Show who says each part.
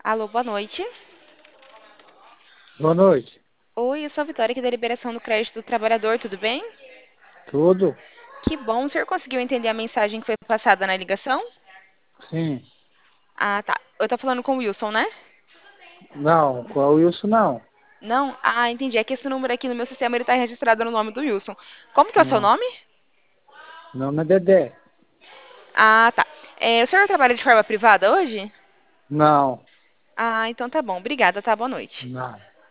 Speaker 1: Alô, boa noite.
Speaker 2: Boa noite.
Speaker 1: Oi, eu sou a Vitória aqui da Liberação do Crédito do Trabalhador, tudo bem?
Speaker 2: Tudo?
Speaker 1: Que bom, o senhor conseguiu entender a mensagem que foi passada na ligação?
Speaker 2: Sim.
Speaker 1: Ah, tá. Eu tô falando com o Wilson, né?
Speaker 2: Não, qual isso não?
Speaker 1: Não? Ah, entendi. É que esse número aqui no meu sistema ele tá registrado no nome do Wilson. Como que é o seu
Speaker 2: Não.
Speaker 1: nome?
Speaker 2: Meu nome é Dedé.
Speaker 1: Ah, tá. O senhor trabalha de forma privada hoje?
Speaker 2: Não.
Speaker 1: Ah, então tá bom. Obrigada, tá? Boa noite.
Speaker 2: Não.